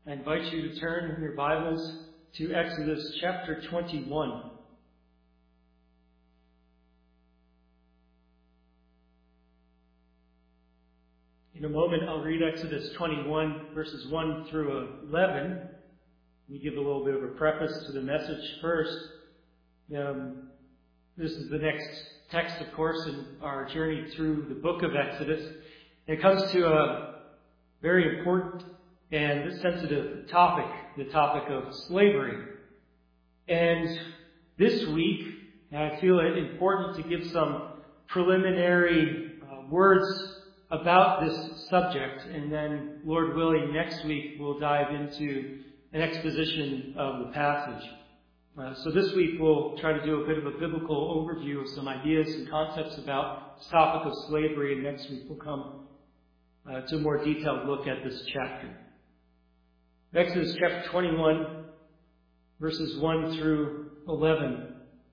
I invite you to turn in your Bibles to Exodus chapter 21. In a moment, I'll read Exodus 21, verses 1 through 11. Let me give a little bit of a preface to the message first. This is the next text, of course, in our journey through the book of Exodus. It comes to a very important and sensitive topic, the topic of slavery. And this week, I feel it important to give some preliminary words about this subject, and then, Lord willing, next week we'll dive into an exposition of the passage. So this week we'll try to do a bit of a biblical overview of some ideas and concepts about this topic of slavery, and next week we'll come to a more detailed look at this chapter. Exodus chapter 21, verses 1 through 11.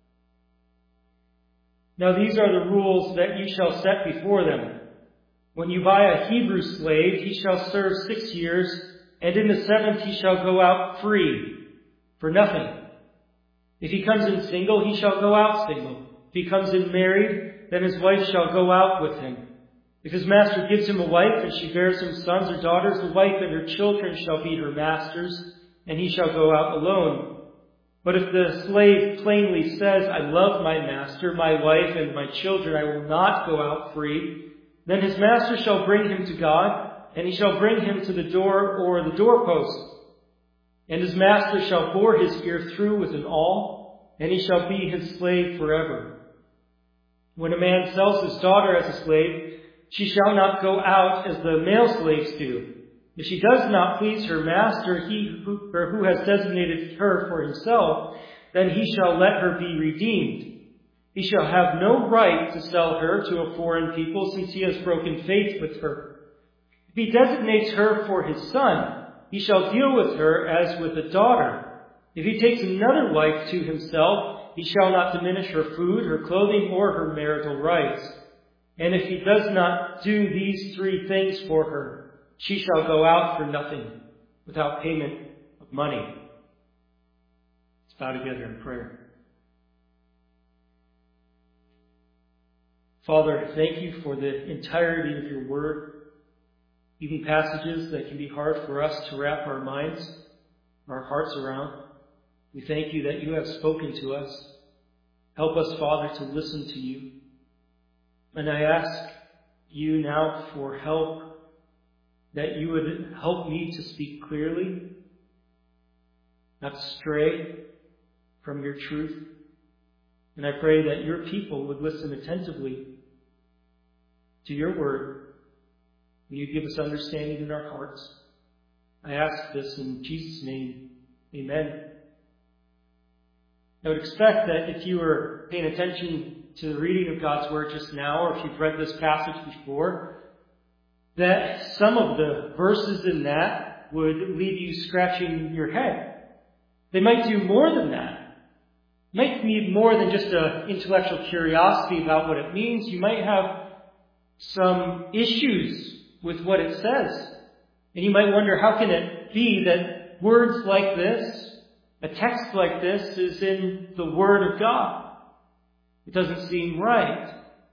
Now these are the rules that you shall set before them. When you buy a Hebrew slave, he shall serve 6 years, and in the 7th he shall go out free, for nothing. If he comes in single, he shall go out single. If he comes in married, then his wife shall go out with him. If his master gives him a wife, and she bears him sons or daughters, the wife and her children shall be her master's, and he shall go out alone. But if the slave plainly says, I love my master, my wife, and my children, I will not go out free, then his master shall bring him to God, and he shall bring him to the door or the doorpost. And his master shall bore his ear through with an awl, and he shall be his slave forever. When a man sells his daughter as a slave, she shall not go out as the male slaves do. If she does not please her master, who has designated her for himself, then he shall let her be redeemed. He shall have no right to sell her to a foreign people, since he has broken faith with her. If he designates her for his son, he shall deal with her as with a daughter. If he takes another wife to himself, he shall not diminish her food, her clothing, or her marital rights. And if he does not do these 3 things for her, she shall go out for nothing, without payment of money. Let's bow together in prayer. Father, thank you for the entirety of your word, even passages that can be hard for us to wrap our minds, our hearts around. We thank you that you have spoken to us. Help us, Father, to listen to you. And I ask you now for help, that you would help me to speak clearly, not stray from your truth. And I pray that your people would listen attentively to your word. Will you give us understanding in our hearts? I ask this in Jesus' name. Amen. I would expect that if you were paying attention to the reading of God's word just now, or if you've read this passage before, that some of the verses in that would leave you scratching your head. They might do more than that. Might need more than just an intellectual curiosity about what it means. You might have some issues with what it says. And you might wonder, how can it be that words like this, a text like this, is in the Word of God? It doesn't seem right.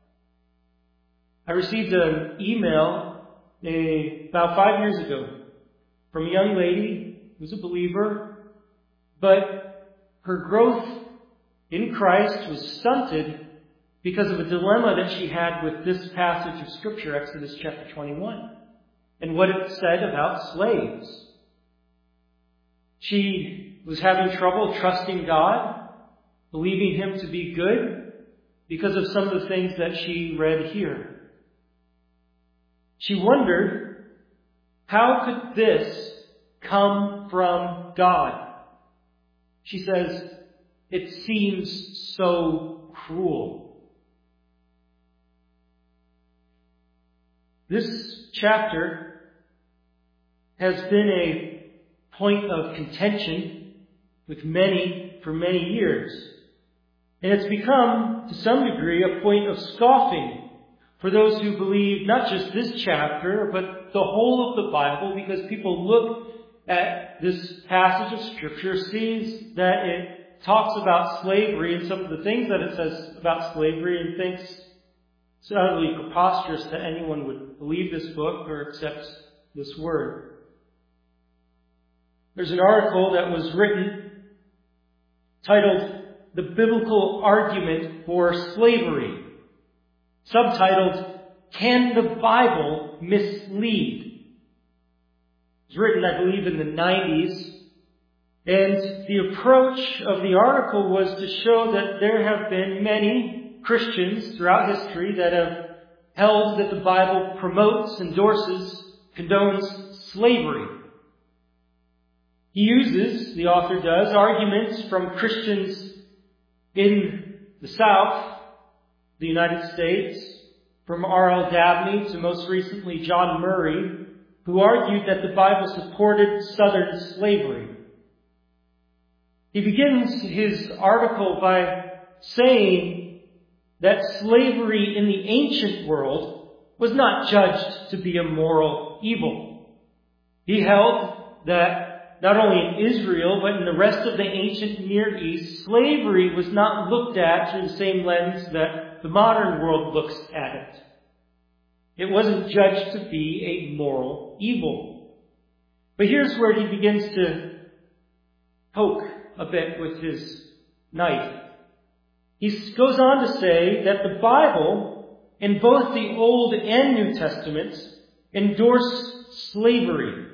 I received an email about 5 years ago from a young lady who's a believer, but her growth in Christ was stunted because of a dilemma that she had with this passage of Scripture, Exodus chapter 21, and what it said about slaves. She was having trouble trusting God, believing Him to be good, because of some of the things that she read here. She wondered, how could this come from God? She says, it seems so cruel. This chapter has been a point of contention with many for many years. And it's become, to some degree, a point of scoffing for those who believe not just this chapter, but the whole of the Bible, because people look at this passage of Scripture sees that it talks about slavery and some of the things that it says about slavery and thinks it's utterly preposterous that anyone would believe this book or accept this word. There's an article that was written titled "The Biblical Argument for Slavery," subtitled, "Can the Bible Mislead?" It was written, I believe, in the 90s. And the approach of the article was to show that there have been many Christians throughout history that have held that the Bible promotes, endorses, condones slavery. He uses, the author does, arguments from Christians in the South, the United States, from R.L. Dabney to most recently John Murray, who argued that the Bible supported Southern slavery. He begins his article by saying that slavery in the ancient world was not judged to be a moral evil. He held that not only in Israel, but in the rest of the ancient Near East, slavery was not looked at through the same lens that the modern world looks at it. It wasn't judged to be a moral evil. But here's where he begins to poke a bit with his knife. He goes on to say that the Bible, in both the Old and New Testaments, endorse slavery.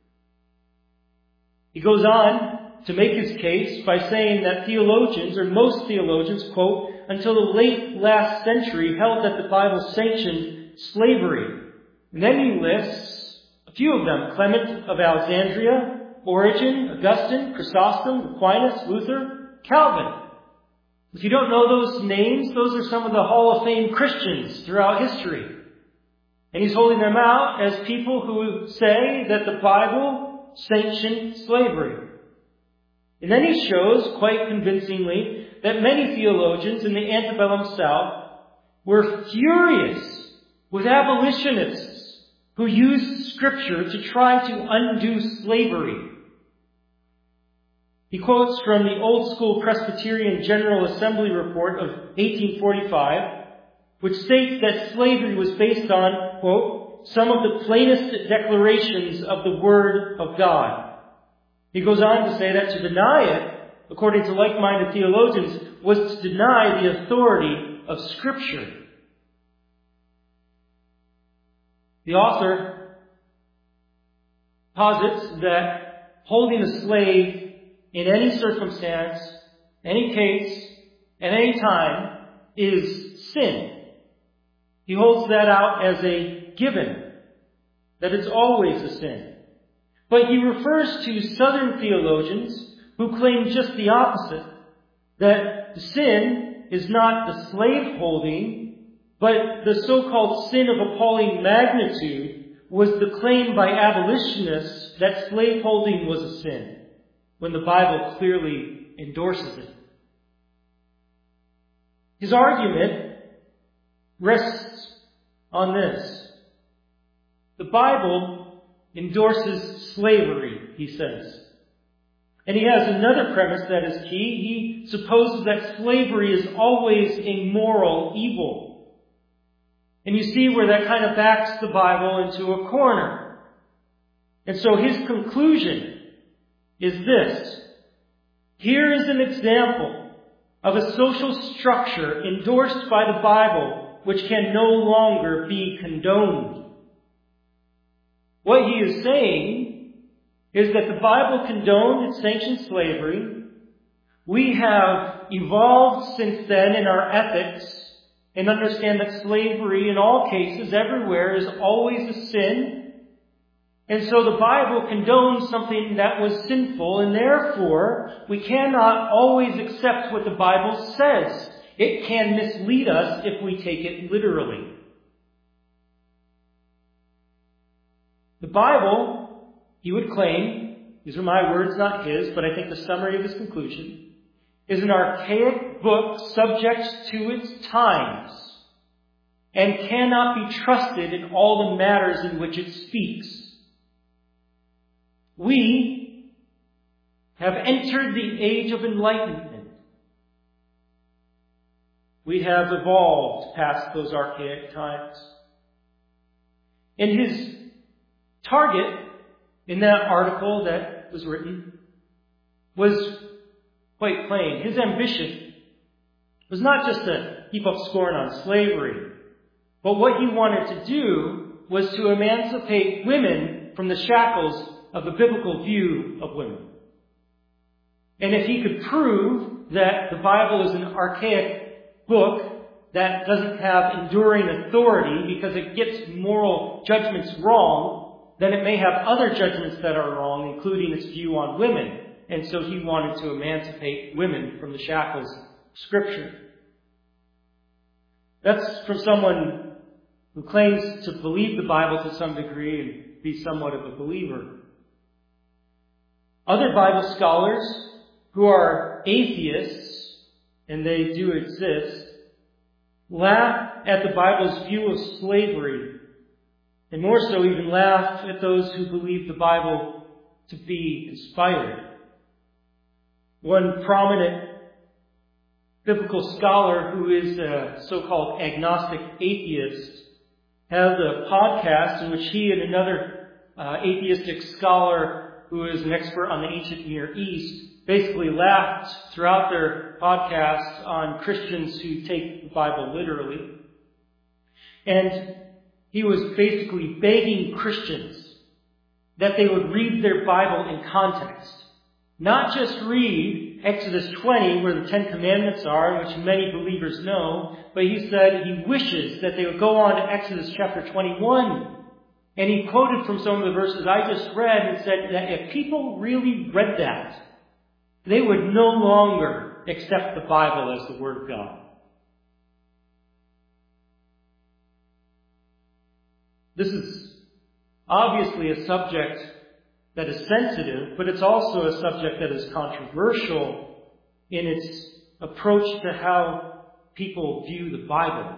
He goes on to make his case by saying that theologians, or most theologians, quote, until the late last century held that the Bible sanctioned slavery. And then he lists a few of them: Clement of Alexandria, Origen, Augustine, Chrysostom, Aquinas, Luther, Calvin. If you don't know those names, those are some of the Hall of Fame Christians throughout history. And he's holding them out as people who say that the Bible sanctioned slavery. And then he shows, quite convincingly, that many theologians in the antebellum South were furious with abolitionists who used Scripture to try to undo slavery. He quotes from the Old School Presbyterian General Assembly report of 1845, which states that slavery was based on, quote, some of the plainest declarations of the Word of God. He goes on to say that to deny it, according to like-minded theologians, was to deny the authority of Scripture. The author posits that holding a slave in any circumstance, any case, at any time, is sin. He holds that out as a given, that it's always a sin. But he refers to Southern theologians who claim just the opposite, that the sin is not the slave holding, but the so-called sin of appalling magnitude was the claim by abolitionists that slave holding was a sin, when the Bible clearly endorses it. His argument rests on this. The Bible endorses slavery, he says. And he has another premise that is key. He supposes that slavery is always a moral evil. And you see where that kind of backs the Bible into a corner. And so his conclusion is this. Here is an example of a social structure endorsed by the Bible which can no longer be condoned. What he is saying is that the Bible condoned and sanctioned slavery. We have evolved since then in our ethics and understand that slavery in all cases, everywhere, is always a sin. And so the Bible condones something that was sinful, and therefore we cannot always accept what the Bible says. It can mislead us if we take it literally. The Bible, he would claim, these are my words, not his, but I think the summary of his conclusion, is an archaic book subject to its times and cannot be trusted in all the matters in which it speaks. We have entered the age of enlightenment. We have evolved past those archaic times. And his target in that article that was written was quite plain. His ambition was not just to heap up scorn on slavery, but what he wanted to do was to emancipate women from the shackles of the biblical view of women. And if he could prove that the Bible is an archaic book that doesn't have enduring authority because it gets moral judgments wrong, then it may have other judgments that are wrong, including its view on women. And so he wanted to emancipate women from the shackles of Scripture. That's from someone who claims to believe the Bible to some degree and be somewhat of a believer. Other Bible scholars who are atheists, and they do exist, laugh at the Bible's view of slavery, and more so even laugh at those who believe the Bible to be inspired. One prominent biblical scholar who is a so-called agnostic atheist has a podcast in which he and another atheistic scholar who is an expert on the ancient Near East basically laughed throughout their podcast on Christians who take the Bible literally. And he was basically begging Christians that they would read their Bible in context. Not just read Exodus 20, where the Ten Commandments are, which many believers know, but he said he wishes that they would go on to Exodus chapter 21. And he quoted from some of the verses I just read and said that if people really read that, they would no longer accept the Bible as the Word of God. This is obviously a subject that is sensitive, but it's also a subject that is controversial in its approach to how people view the Bible.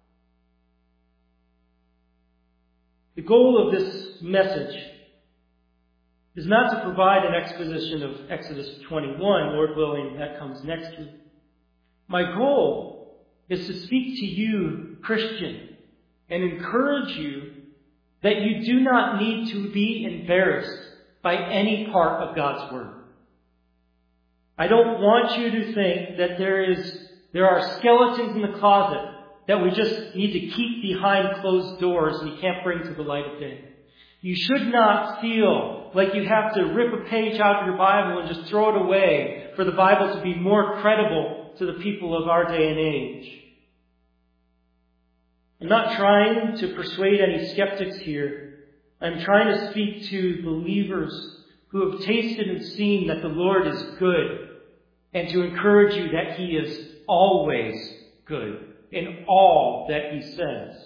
The goal of this message is not to provide an exposition of Exodus 21, Lord willing, that comes next week. My goal is to speak to you, Christian, and encourage you that you do not need to be embarrassed by any part of God's Word. I don't want you to think that there are skeletons in the closet that we just need to keep behind closed doors and you can't bring to the light of day. You should not feel like you have to rip a page out of your Bible and just throw it away for the Bible to be more credible to the people of our day and age. I'm not trying to persuade any skeptics here. I'm trying to speak to believers who have tasted and seen that the Lord is good, and to encourage you that He is always good in all that He says.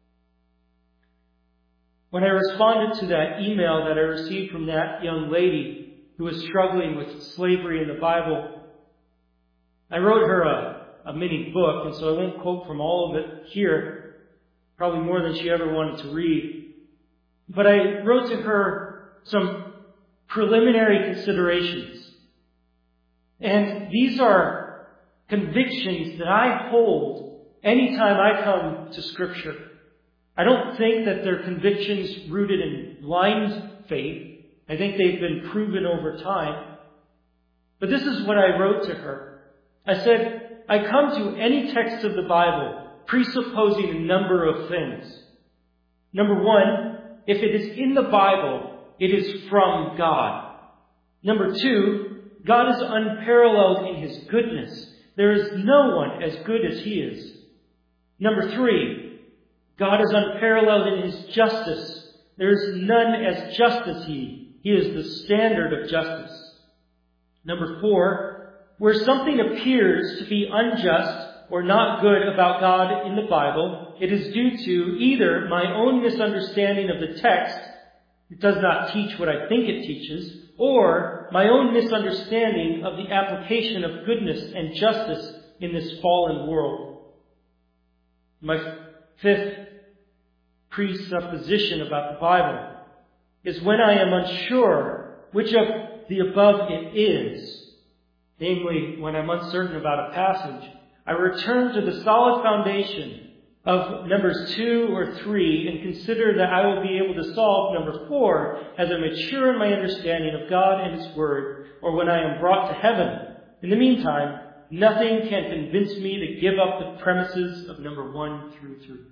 When I responded to that email that I received from that young lady who was struggling with slavery in the Bible, I wrote her a mini book, and so I won't quote from all of it here, probably more than she ever wanted to read. But I wrote to her some preliminary considerations. And these are convictions that I hold anytime I come to Scripture. I don't think that they're convictions rooted in blind faith. I think they've been proven over time. But this is what I wrote to her. I said, I come to any text of the Bible presupposing a number of things. Number one, if it is in the Bible, it is from God. Number two, God is unparalleled in His goodness. There is no one as good as He is. Number three, God is unparalleled in His justice. There is none as just as He. He is the standard of justice. Number four, where something appears to be unjust or not good about God in the Bible, it is due to either my own misunderstanding of the text, it does not teach what I think it teaches, or my own misunderstanding of the application of goodness and justice in this fallen world. My fifth presupposition about the Bible is when I am unsure which of the above it is, namely, when I'm uncertain about a passage, I return to the solid foundation of numbers 2 or 3 and consider that I will be able to solve number 4 as I mature in my understanding of God and His Word, or when I am brought to heaven. In the meantime, nothing can convince me to give up the premises of number 1 through 3.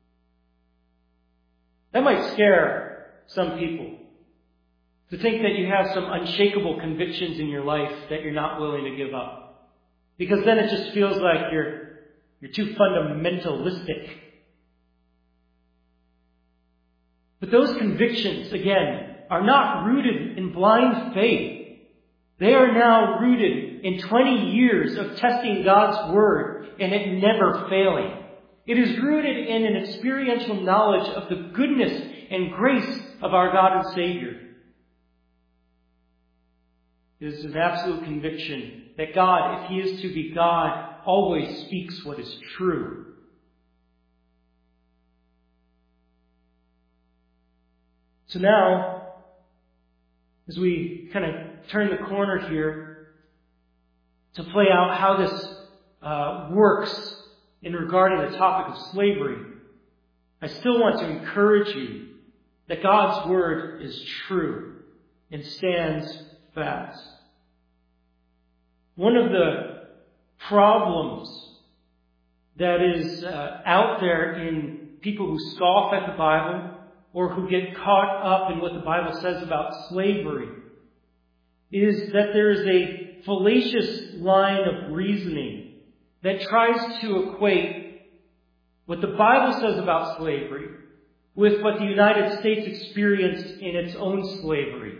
That might scare some people, to think that you have some unshakable convictions in your life that you're not willing to give up. Because then it just feels like you're too fundamentalistic. But those convictions, again, are not rooted in blind faith. They are now rooted in 20 years of testing God's Word and it never failing. It is rooted in an experiential knowledge of the goodness and grace of our God and Savior. It is an absolute conviction that God, if He is to be God, always speaks what is true. So now, as we kind of turn the corner here to play out how this works in regarding the topic of slavery, I still want to encourage you that God's Word is true and stands fast. One of the problems that is out there in people who scoff at the Bible or who get caught up in what the Bible says about slavery is that there is a fallacious line of reasoning that tries to equate what the Bible says about slavery with what the United States experienced in its own slavery.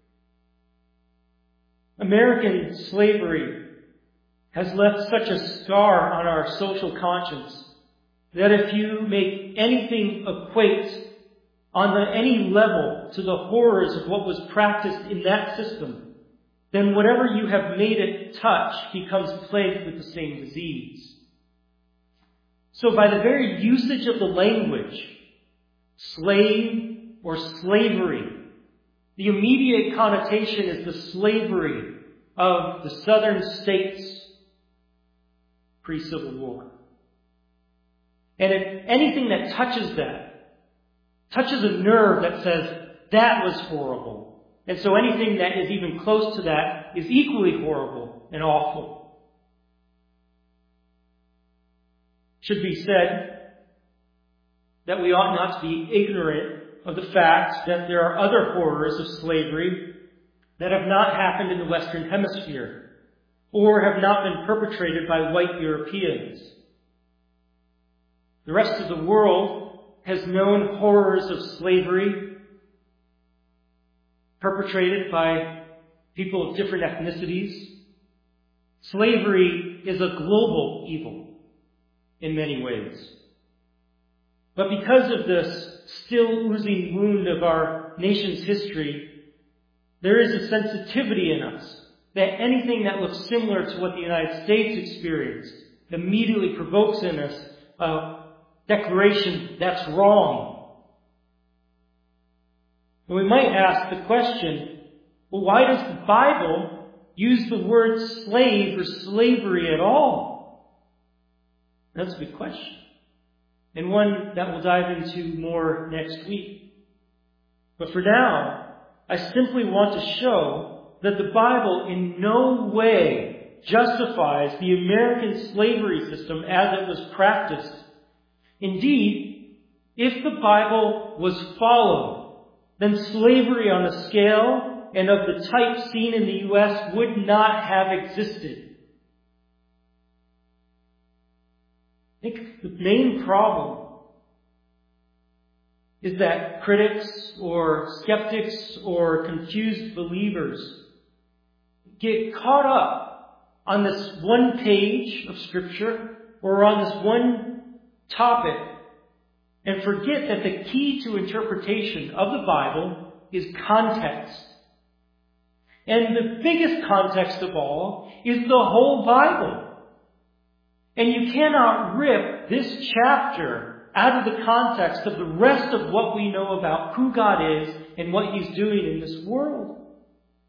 American slavery has left such a scar on our social conscience that if you make anything equate on any level to the horrors of what was practiced in that system, then whatever you have made it touch becomes plagued with the same disease. So by the very usage of the language, slave or slavery, the immediate connotation is the slavery of the southern states pre-Civil War. And if anything that touches touches a nerve that says, that was horrible. And so anything that is even close to that is equally horrible and awful. Should be said that we ought not to be ignorant of the fact that there are other horrors of slavery that have not happened in the Western Hemisphere or have not been perpetrated by white Europeans. The rest of the world has known horrors of slavery perpetrated by people of different ethnicities. Slavery is a global evil in many ways. But because of this still oozing wound of our nation's history, there is a sensitivity in us that anything that looks similar to what the United States experienced immediately provokes in us a declaration that's wrong. And we might ask the question, well, why does the Bible use the word slave or slavery at all? That's a good question, and one that we'll dive into more next week. But for now, I simply want to show that the Bible in no way justifies the American slavery system as it was practiced. Indeed, if the Bible was followed, then slavery on a scale and of the type seen in the U.S. would not have existed. I think the main problem is that critics or skeptics or confused believers get caught up on this one page of Scripture or on this one topic and forget that the key to interpretation of the Bible is context. And the biggest context of all is the whole Bible. And you cannot rip this chapter out of the context of the rest of what we know about who God is and what He's doing in this world.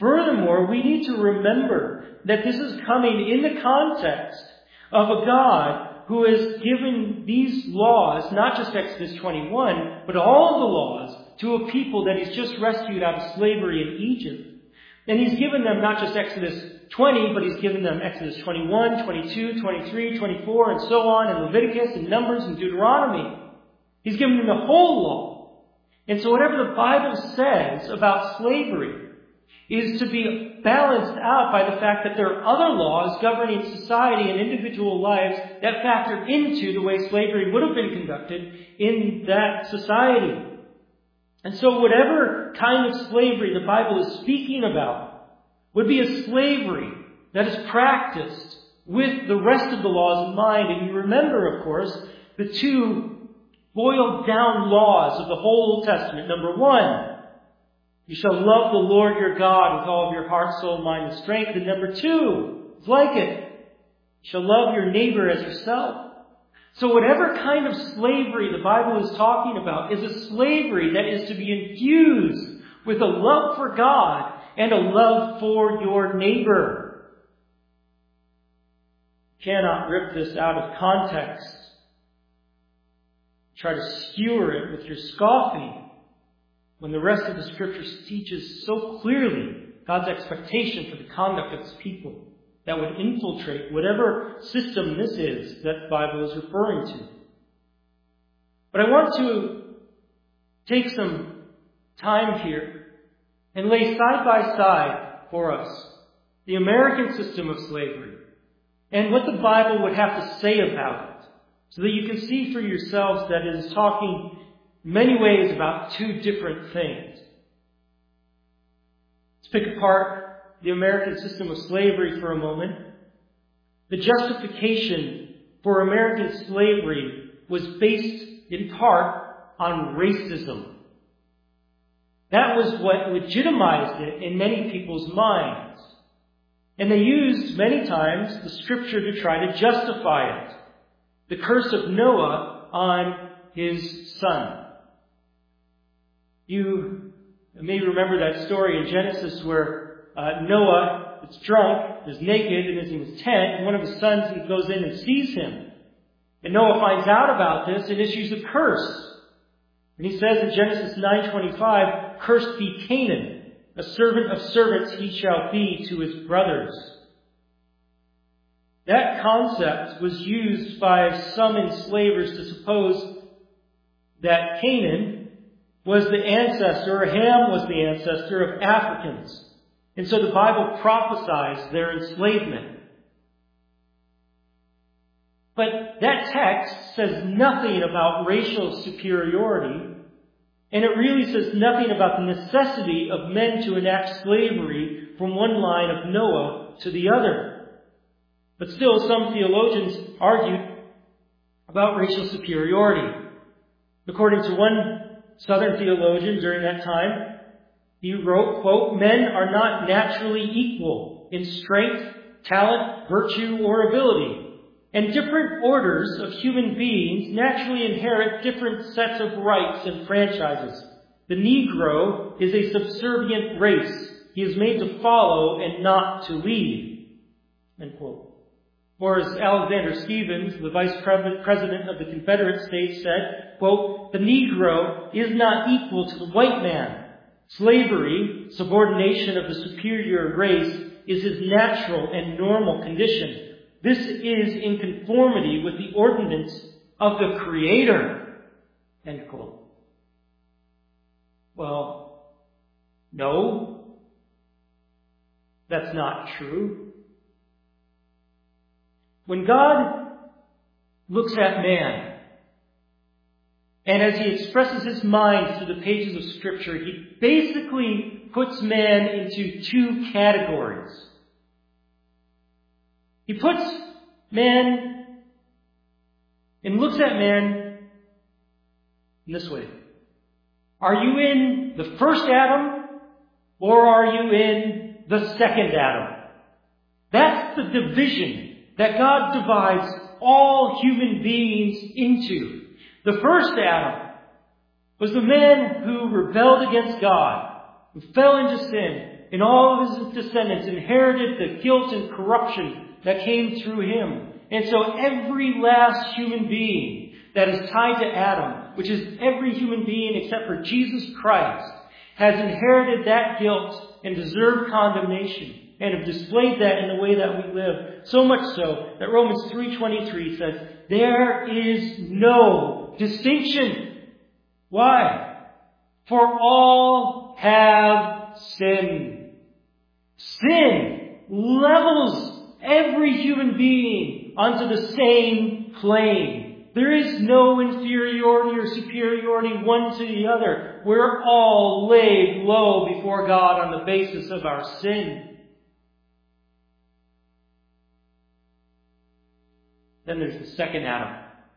Furthermore, we need to remember that this is coming in the context of a God who has given these laws, not just Exodus 21, but all of the laws, to a people that He's just rescued out of slavery in Egypt. And He's given them not just Exodus 20, but He's given them Exodus 21, 22, 23, 24, and so on, and Leviticus, and Numbers, and Deuteronomy. He's given them the whole law. And so whatever the Bible says about slavery is to be balanced out by the fact that there are other laws governing society and individual lives that factor into the way slavery would have been conducted in that society. And so whatever kind of slavery the Bible is speaking about would be a slavery that is practiced with the rest of the laws in mind. And you remember, of course, the two boiled down laws of the whole Old Testament. Number one, you shall love the Lord your God with all of your heart, soul, mind, and strength. And number two, it's like it. You shall love your neighbor as yourself. So whatever kind of slavery the Bible is talking about is a slavery that is to be infused with a love for God and a love for your neighbor. You cannot rip this out of context. Try to skewer it with your scoffing, when the rest of the Scripture teaches so clearly God's expectation for the conduct of His people that would infiltrate whatever system this is that the Bible is referring to. But I want to take some time here and lay side by side for us the American system of slavery and what the Bible would have to say about it, so that you can see for yourselves that it is talking many ways about two different things. Let's pick apart the American system of slavery for a moment. The justification for American slavery was based in part on racism. That was what legitimized it in many people's minds. And they used many times the Scripture to try to justify it. The curse of Noah on his son. You may remember that story in Genesis where Noah is drunk, is naked, and is in his tent, and one of his sons goes in and sees him. And Noah finds out about this and issues a curse. And he says in Genesis 9:25, "Cursed be Canaan, a servant of servants he shall be to his brothers." That concept was used by some enslavers to suppose that Canaan was the ancestor, or Ham was the ancestor of Africans. And so the Bible prophesies their enslavement. But that text says nothing about racial superiority, and it really says nothing about the necessity of men to enact slavery from one line of Noah to the other. But still, some theologians argue about racial superiority. According to one Southern theologian during that time, he wrote, quote, "Men are not naturally equal in strength, talent, virtue, or ability, and different orders of human beings naturally inherit different sets of rights and franchises. The Negro is a subservient race. He is made to follow and not to lead." End quote. Or as Alexander Stephens, the vice president of the Confederate States, said, quote, "The Negro is not equal to the white man. Slavery, subordination of the superior race, is his natural and normal condition. This is in conformity with the ordinance of the Creator." End quote. Well, no, that's not true. When God looks at man, and as He expresses His mind through the pages of Scripture, He basically puts man into two categories. He puts man and looks at man in this way. Are you in the first Adam, or are you in the second Adam? That's the division that God divides all human beings into. The first Adam was the man who rebelled against God, who fell into sin, and all of his descendants inherited the guilt and corruption that came through him. And so every last human being that is tied to Adam, which is every human being except for Jesus Christ, has inherited that guilt and deserved condemnation, and have displayed that in the way that we live. So much so that Romans 3:23 says, there is no distinction. Why? For all have sinned. Sin levels every human being onto the same plane. There is no inferiority or superiority one to the other. We're all laid low before God on the basis of our sin. Then there's the second Adam.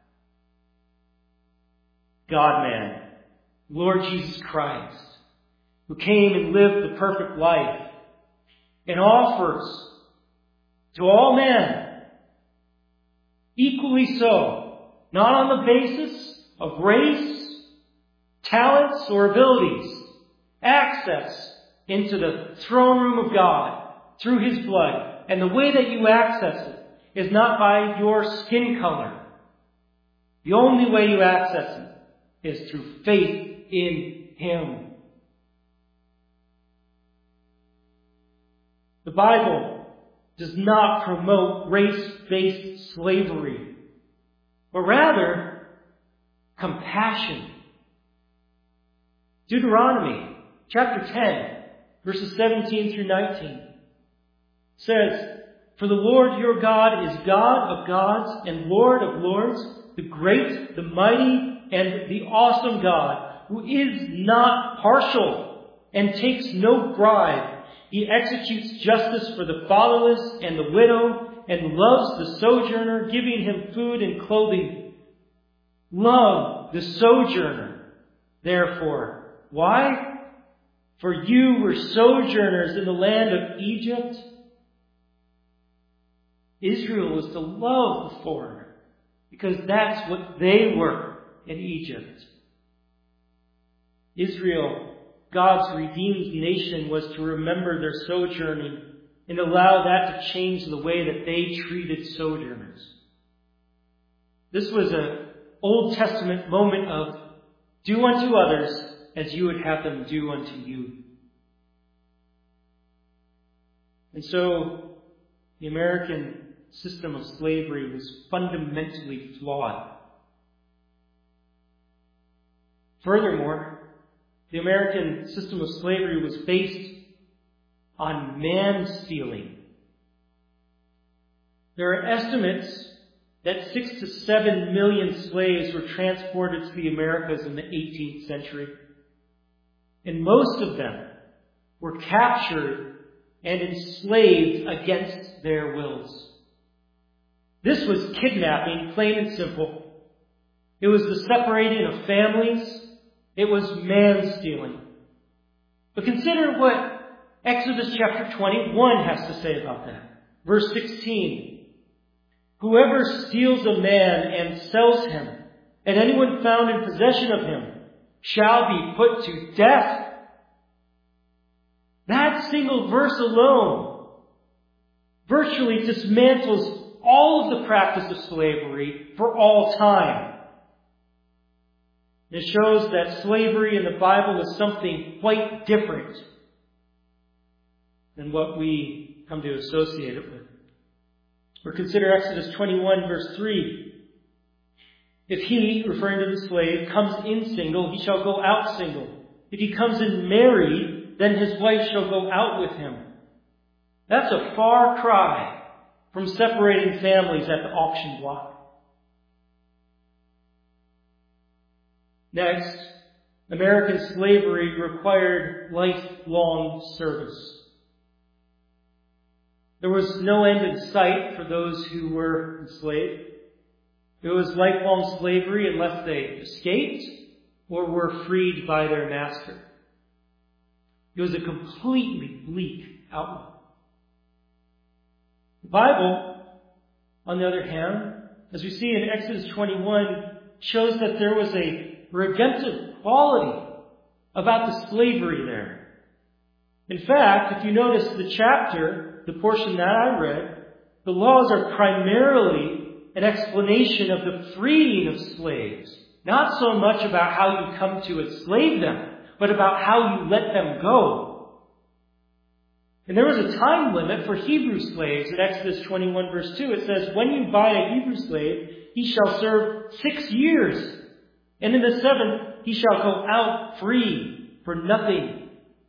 God-man, Lord Jesus Christ, who came and lived the perfect life and offers to all men, equally so, not on the basis of race, talents, or abilities, access into the throne room of God through His blood. And the way that you access it is not by your skin color. The only way you access it is through faith in Him. The Bible does not promote race-based slavery, but rather compassion. Deuteronomy chapter 10, verses 17 through 19 says, for the Lord your God is God of gods and Lord of lords, the great, the mighty, and the awesome God, who is not partial and takes no bribe. He executes justice for the fatherless and the widow, and loves the sojourner, giving him food and clothing. Love the sojourner, therefore. Why? For you were sojourners in the land of Egypt. Israel was to love the foreigner because that's what they were in Egypt. Israel, God's redeemed nation, was to remember their sojourning and allow that to change the way that they treated sojourners. This was an Old Testament moment of do unto others as you would have them do unto you. And so the American system of slavery was fundamentally flawed. Furthermore, the American system of slavery was based on man-stealing. There are estimates that 6 to 7 million slaves were transported to the Americas in the 18th century. And most of them were captured and enslaved against their wills. This was kidnapping, plain and simple. It was the separating of families. It was man-stealing. But consider what Exodus chapter 21 has to say about that. Verse 16. Whoever steals a man and sells him, and anyone found in possession of him, shall be put to death. That single verse alone virtually dismantles all of the practice of slavery for all time. It shows that slavery in the Bible is something quite different than what we come to associate it with. Or consider Exodus 21 verse 3. If he, referring to the slave, comes in single, he shall go out single. If he comes in married, then his wife shall go out with him. That's a far cry from separating families at the auction block. Next, American slavery required lifelong service. There was no end in sight for those who were enslaved. It was lifelong slavery unless they escaped or were freed by their master. It was a completely bleak outlook. The Bible, on the other hand, as we see in Exodus 21, shows that there was a redemptive quality about the slavery there. In fact, if you notice the chapter, the portion that I read, the laws are primarily an explanation of the freeing of slaves. Not so much about how you come to enslave them, but about how you let them go. And there was a time limit for Hebrew slaves in Exodus 21 verse 2. It says, when you buy a Hebrew slave, he shall serve 6 years. And in the 7th, he shall go out free for nothing.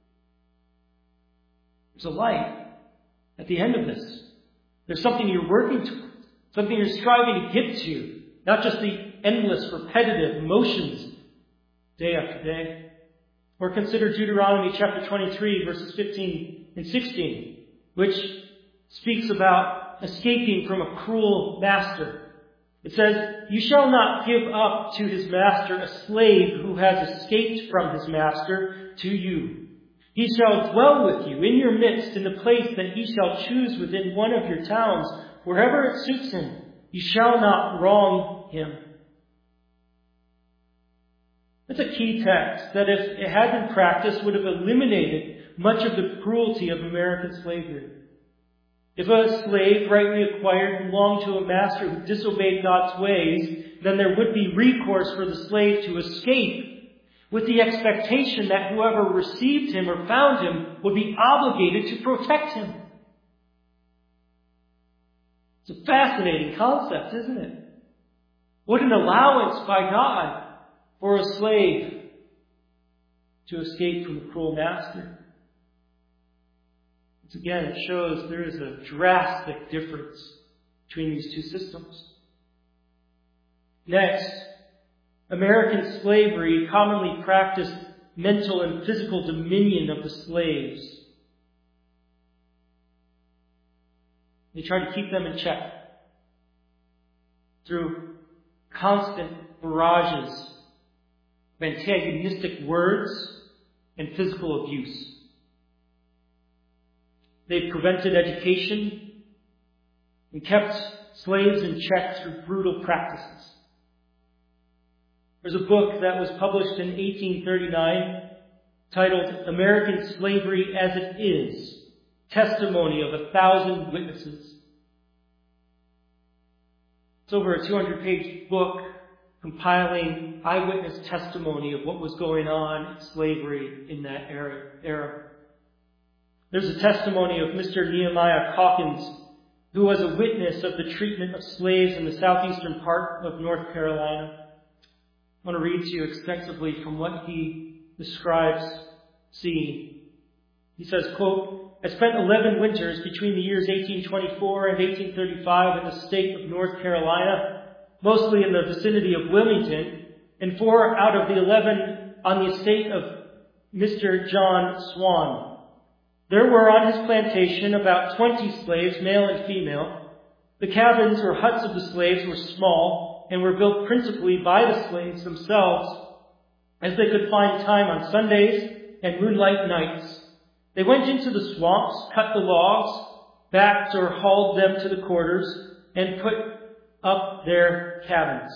There's a light at the end of this. There's something you're working towards, something you're striving to get to, not just the endless, repetitive motions day after day. Or consider Deuteronomy chapter 23, verses 15 and 16, which speaks about escaping from a cruel master. It says, you shall not give up to his master a slave who has escaped from his master to you. He shall dwell with you in your midst in the place that he shall choose within one of your towns, wherever it suits him. You shall not wrong him. That's a key text that, if it had been practiced, would have eliminated much of the cruelty of American slavery. If a slave rightly acquired belonged to a master who disobeyed God's ways, then there would be recourse for the slave to escape, with the expectation that whoever received him or found him would be obligated to protect him. It's a fascinating concept, isn't it? What an allowance by God for a slave to escape from a cruel master. Once again, it shows there is a drastic difference between these two systems. Next, American slavery commonly practiced mental and physical dominion of the slaves. They tried to keep them in check through constant barrages of antagonistic words and physical abuse. They prevented education and kept slaves in check through brutal practices. There's a book that was published in 1839 titled American Slavery as It Is, Testimony of 1,000 Witnesses. It's over a 200-page book compiling eyewitness testimony of what was going on in slavery in that era. There's a testimony of Mr. Nehemiah Calkins, who was a witness of the treatment of slaves in the southeastern part of North Carolina. I want to read to you extensively from what he describes seeing. He says, quote, I spent 11 winters between the years 1824 and 1835 in the state of North Carolina, mostly in the vicinity of Wilmington, and 4 out of the 11 on the estate of Mr. John Swan. There were on his plantation about 20 slaves, male and female. The cabins or huts of the slaves were small and were built principally by the slaves themselves, as they could find time on Sundays and moonlight nights. They went into the swamps, cut the logs, backed or hauled them to the quarters, and put up their cabins.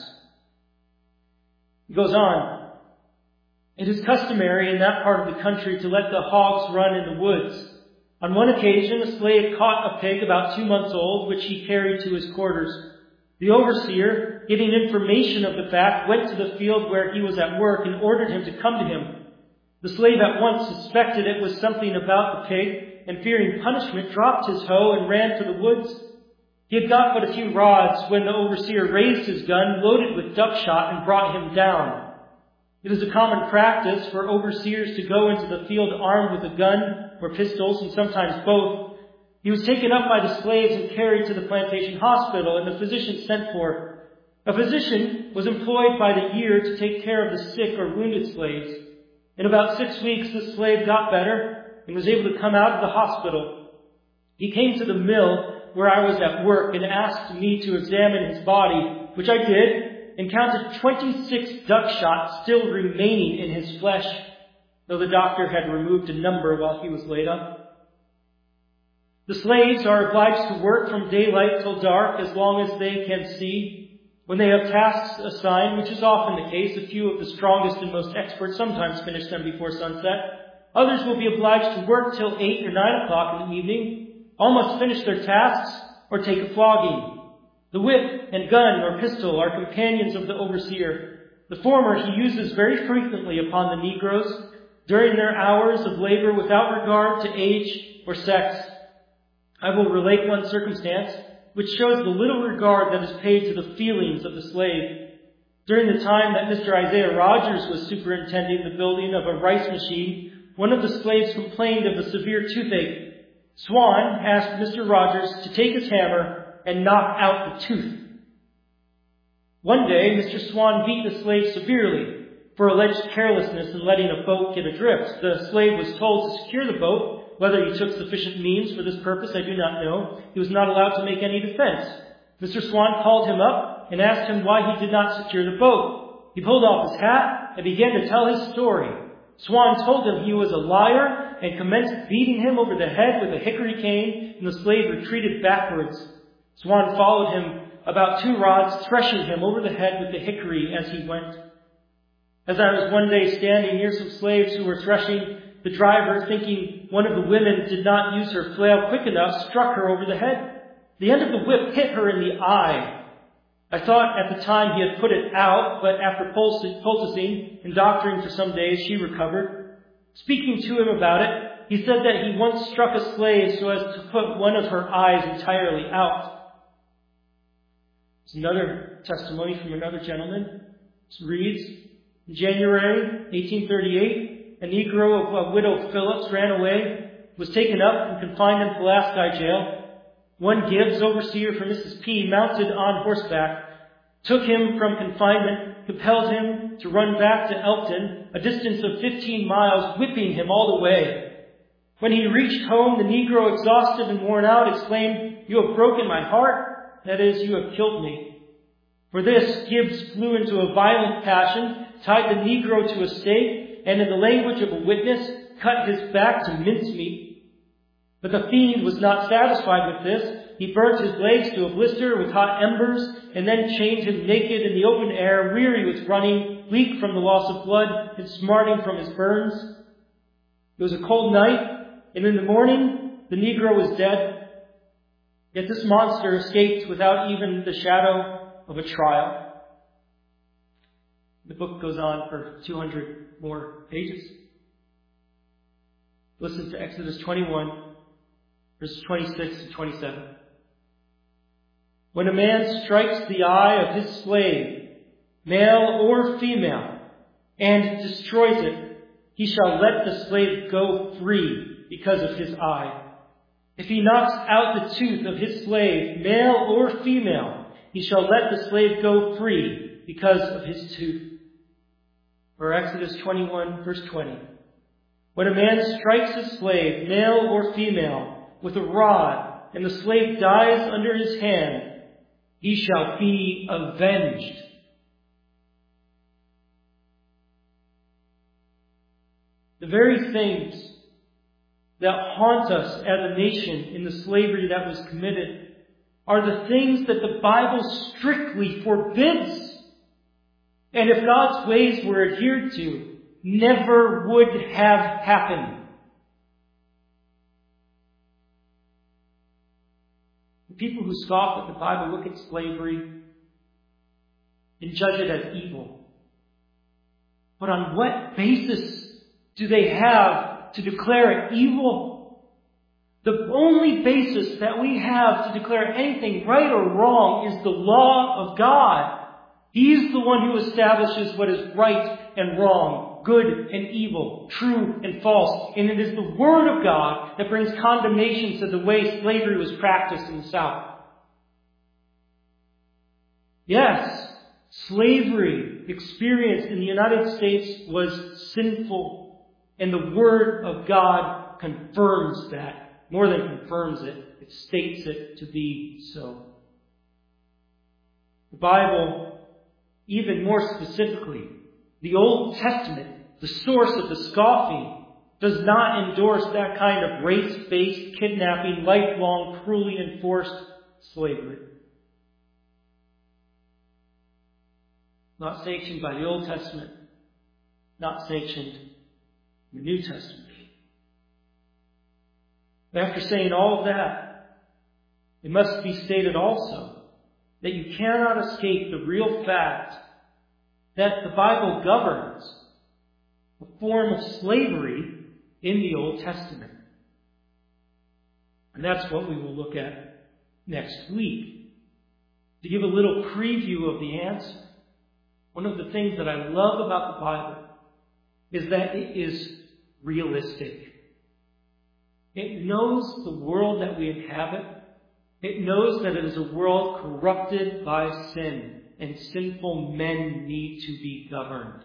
He goes on. It is customary in that part of the country to let the hogs run in the woods. On one occasion, a slave caught a pig about 2 months old, which he carried to his quarters. The overseer, getting information of the fact, went to the field where he was at work and ordered him to come to him. The slave at once suspected it was something about the pig, and fearing punishment, dropped his hoe and ran to the woods. He had got but a few rods when the overseer raised his gun, loaded with duck shot, and brought him down. It is a common practice for overseers to go into the field armed with a gun or pistols, and sometimes both. He was taken up by the slaves and carried to the plantation hospital, and the physician sent for. A physician was employed by the year to take care of the sick or wounded slaves. In about 6 weeks, the slave got better and was able to come out of the hospital. He came to the mill where I was at work and asked me to examine his body, which I did, and counted 26 duck shots still remaining in his flesh, though the doctor had removed a number while he was laid up. The slaves are obliged to work from daylight till dark as long as they can see. When they have tasks assigned, which is often the case, a few of the strongest and most expert sometimes finish them before sunset. Others will be obliged to work till 8 or 9 o'clock in the evening. All must finish their tasks or take a flogging. The whip and gun or pistol are companions of the overseer. The former he uses very frequently upon the Negroes during their hours of labor without regard to age or sex. I will relate one circumstance which shows the little regard that is paid to the feelings of the slave. During the time that Mr. Isaiah Rogers was superintending the building of a rice machine, one of the slaves complained of a severe toothache. Swan asked Mr. Rogers to take his hammer and knock out the tooth. One day, Mr. Swan beat the slave severely for alleged carelessness in letting a boat get adrift. The slave was told to secure the boat. Whether he took sufficient means for this purpose, I do not know. He was not allowed to make any defense. Mr. Swan called him up and asked him why he did not secure the boat. He pulled off his hat and began to tell his story. Swan told him he was a liar and commenced beating him over the head with a hickory cane, and the slave retreated backwards. Swan followed him about 2 rods, threshing him over the head with the hickory as he went. As I was one day standing near some slaves who were threshing, the driver, thinking one of the women did not use her flail quick enough, struck her over the head. The end of the whip hit her in the eye. I thought at the time he had put it out, but after poulticing and doctoring for some days, she recovered. Speaking to him about it, he said that he once struck a slave so as to put one of her eyes entirely out. There's another testimony from another gentleman. It reads, in January 1838, a Negro of Widow Phillips ran away, was taken up and confined in Pulaski jail. One Gibbs, overseer for Mrs. P., mounted on horseback, took him from confinement, compelled him to run back to Elkton, a distance of 15 miles, whipping him all the way. When he reached home, the Negro, exhausted and worn out, exclaimed, "You have broken my heart. That is, you have killed me." For this, Gibbs flew into a violent passion, tied the Negro to a stake, and in the language of a witness, cut his back to mincemeat. But the fiend was not satisfied with this. He burnt his legs to a blister with hot embers, and then chained him naked in the open air, weary with running, weak from the loss of blood, and smarting from his burns. It was a cold night, and in the morning, the Negro was dead. Yet this monster escaped without even the shadow of a trial. The book goes on for 200 more pages. Listen to Exodus 21, verses 26 to 27. When a man strikes the eye of his slave, male or female, and destroys it, he shall let the slave go free because of his eye. If he knocks out the tooth of his slave, male or female, he shall let the slave go free because of his tooth. Or Exodus 21, verse 20. When a man strikes his slave, male or female, with a rod, and the slave dies under his hand, he shall be avenged. The very things that haunt us as a nation in the slavery that was committed are the things that the Bible strictly forbids. And if God's ways were adhered to, never would have happened. The people who scoff at the Bible look at slavery and judge it as evil. But on what basis do they have to declare it evil? The only basis that we have to declare anything right or wrong is the law of God. He's the one who establishes what is right and wrong, good and evil, true and false. And it is the Word of God that brings condemnation to the way slavery was practiced in the South. Yes, slavery experienced in the United States was sinful. And the Word of God confirms that. More than confirms it, it states it to be so. The Bible, even more specifically, the Old Testament, the source of the scoffing, does not endorse that kind of race-based kidnapping, lifelong, cruelly enforced slavery. Not sanctioned by the Old Testament, not sanctioned in the New Testament. After saying all of that, it must be stated also that you cannot escape the real fact that the Bible governs a form of slavery in the Old Testament. And that's what we will look at next week. To give a little preview of the answer, one of the things that I love about the Bible is that it is realistic. It knows the world that we inhabit. It knows that it is a world corrupted by sin, and sinful men need to be governed.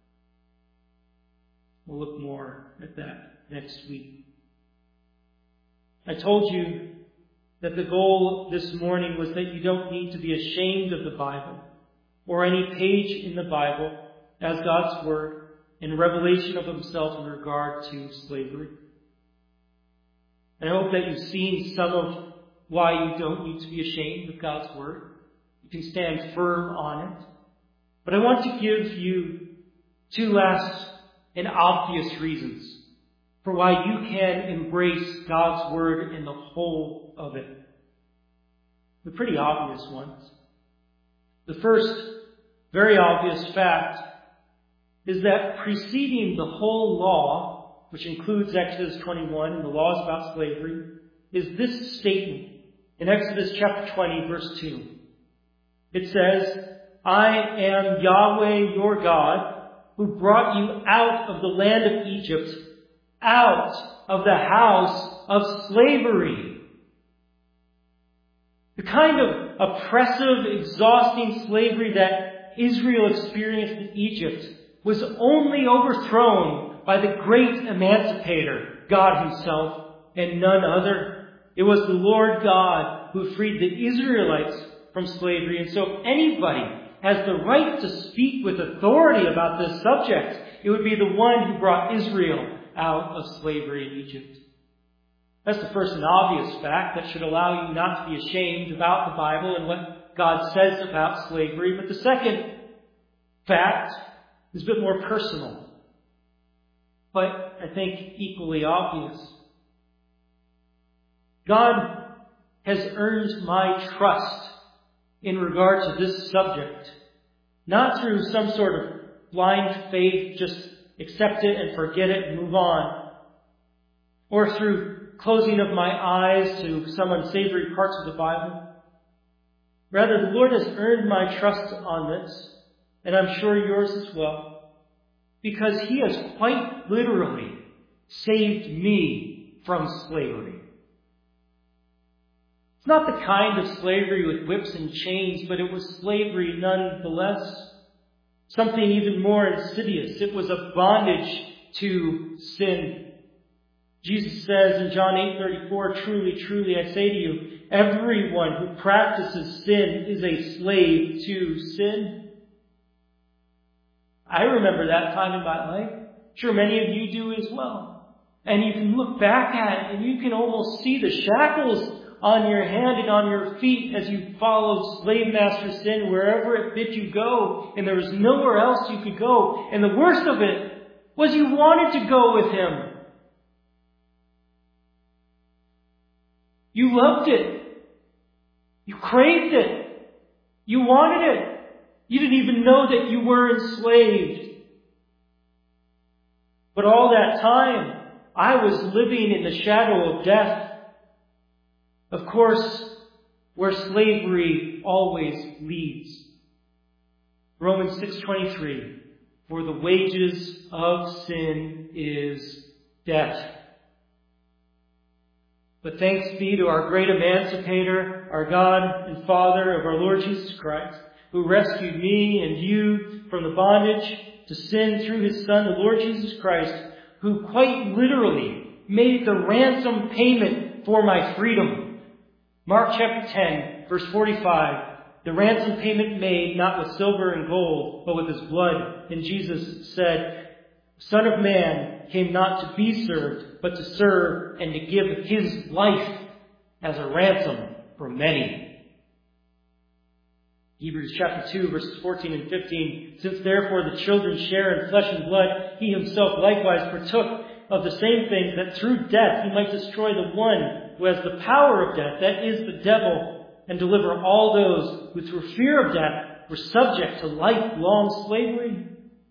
We'll look more at that next week. I told you that the goal this morning was that you don't need to be ashamed of the Bible or any page in the Bible as God's Word in revelation of Himself in regard to slavery. And I hope that you've seen some of why you don't need to be ashamed of God's Word. You can stand firm on it. But I want to give you two last and obvious reasons for why you can embrace God's Word in the whole of it. The pretty obvious ones. The first very obvious fact is that preceding the whole law, which includes Exodus 21 and the laws about slavery, is this statement in Exodus chapter 20, verse 2. It says, I am Yahweh your God, who brought you out of the land of Egypt, out of the house of slavery. The kind of oppressive, exhausting slavery that Israel experienced in Egypt was only overthrown by the great emancipator, God Himself, and none other. It was the Lord God who freed the Israelites from slavery. And so if anybody has the right to speak with authority about this subject, it would be the one who brought Israel out of slavery in Egypt. That's the first and obvious fact that should allow you not to be ashamed about the Bible and what God says about slavery. But the second fact is a bit more personal, but I think equally obvious. God has earned my trust in regard to this subject, not through some sort of blind faith, just accept it and forget it and move on, or through closing of my eyes to some unsavory parts of the Bible. Rather, the Lord has earned my trust on this, and I'm sure yours as well, because He has quite literally saved me from slavery. It's not the kind of slavery with whips and chains, but it was slavery nonetheless. Something even more insidious. It was a bondage to sin. Jesus says in John 8:34, truly, truly, I say to you, everyone who practices sin is a slave to sin. I remember that time in my life. Sure, many of you do as well. And you can look back at it and you can almost see the shackles on your hand and on your feet as you followed slave master sin wherever it bid you go. And there was nowhere else you could go. And the worst of it was you wanted to go with him. You loved it. You craved it. You wanted it. You didn't even know that you were enslaved. But all that time, I was living in the shadow of death. Of course, where slavery always leads. Romans 6:23, for the wages of sin is death. But thanks be to our great emancipator, our God and Father of our Lord Jesus Christ, who rescued me and you from the bondage to sin through His Son, the Lord Jesus Christ, who quite literally made the ransom payment for my freedom. Mark chapter 10, verse 45, the ransom payment made not with silver and gold, but with His blood. And Jesus said, Son of Man came not to be served, but to serve and to give His life as a ransom for many. Hebrews chapter 2, verses 14 and 15. Since therefore the children share in flesh and blood, He Himself likewise partook, of the same things, that through death he might destroy the one who has the power of death, that is the devil, and deliver all those who through fear of death were subject to lifelong slavery.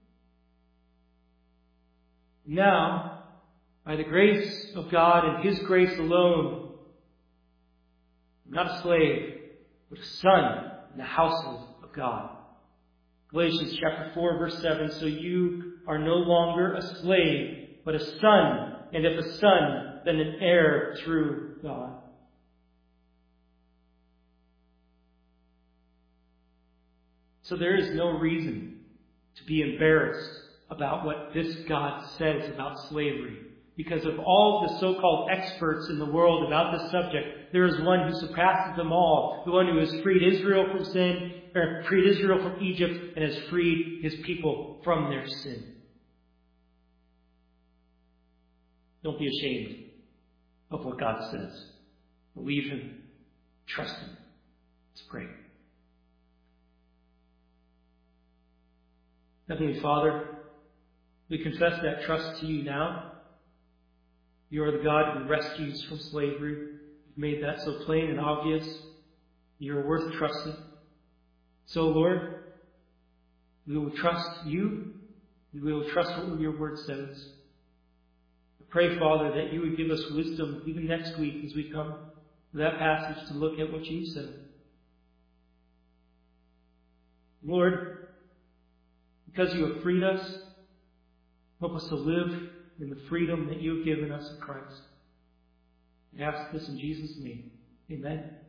Now, by the grace of God and his grace alone, I'm not a slave, but a son in the household of God. Galatians chapter 4, verse 7, so you are no longer a slave, but a son, and if a son, then an heir through God. So there is no reason to be embarrassed about what this God says about slavery. Because of all the so-called experts in the world about this subject, there is one who surpasses them all, the one who has freed Israel from sin, or freed Israel from Egypt, and has freed his people from their sin. Don't be ashamed of what God says. Believe him. Trust him. Let's pray. Heavenly Father, we confess that trust to you now. You are the God who rescues from slavery. You've made that so plain and obvious. You are worth trusting. So, Lord, we will trust you. We will trust what your word says. I pray, Father, that you would give us wisdom even next week as we come to that passage to look at what you said. Lord, because you have freed us, help us to live in the freedom that you have given us in Christ. I ask this in Jesus' name. Amen.